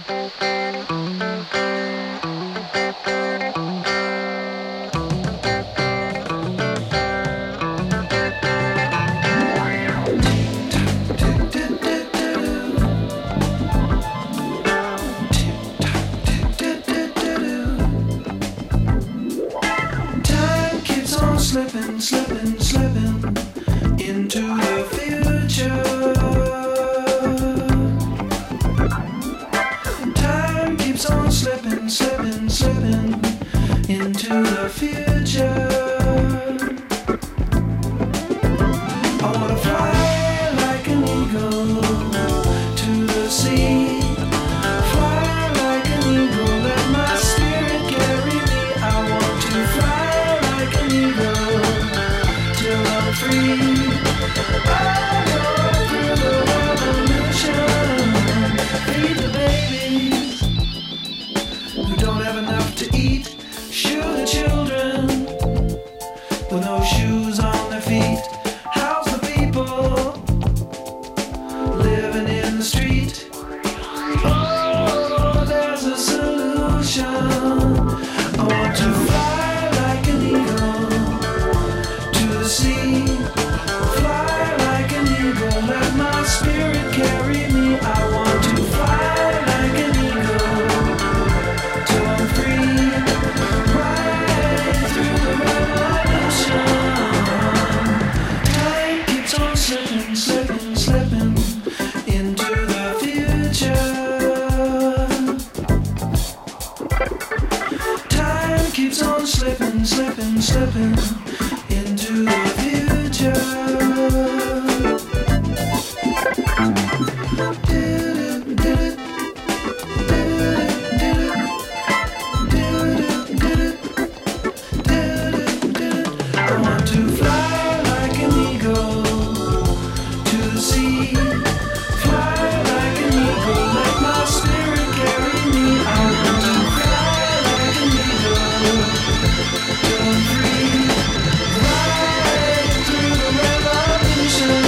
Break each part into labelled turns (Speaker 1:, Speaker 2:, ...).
Speaker 1: Slipping, slipping, slipping into the future. Time keeps on slipping, slipping, slipping into the future. I wanna fly like an eagle to the sea. Fly like an eagle, let my spirit carry me. I want to fly like an eagle till I'm free. I go through the revolution. Feed the babies who don't have enough to eat. Shoe the children with no shoes on their feet. House the people living in the street. Oh, there's a solution. I want to fly like an eagle to the sea. Fly like an eagle, let my spirit carry me. I want to fly like an eagle till I'm free. Right through the revolution. Time keeps on slipping, slipping, slipping into the future. Time keeps on slipping, slipping, slipping into the future. I want to fly like an eagle to the sea. Fly like an eagle, let my spirit carry me. I want to fly like an eagle till I'm free. Right through the revolution.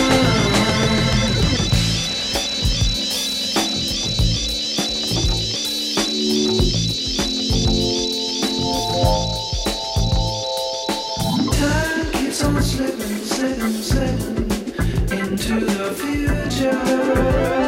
Speaker 1: Time keeps on slipping, slipping, slipping into the future.